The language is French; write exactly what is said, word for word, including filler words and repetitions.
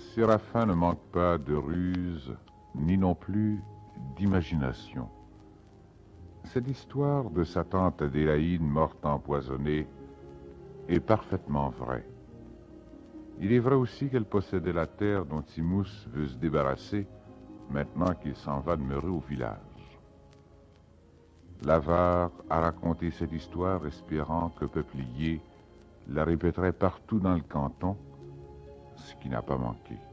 Séraphin ne manque pas de ruse, ni non plus d'imagination. Cette histoire de sa tante Adélaïde morte empoisonnée est parfaitement vraie. Il est vrai aussi qu'elle possédait la terre dont Timous veut se débarrasser maintenant qu'il s'en va demeurer au village. L'avare a raconté cette histoire espérant que Peuplier la répéterait partout dans le canton, ce qui n'a pas manqué.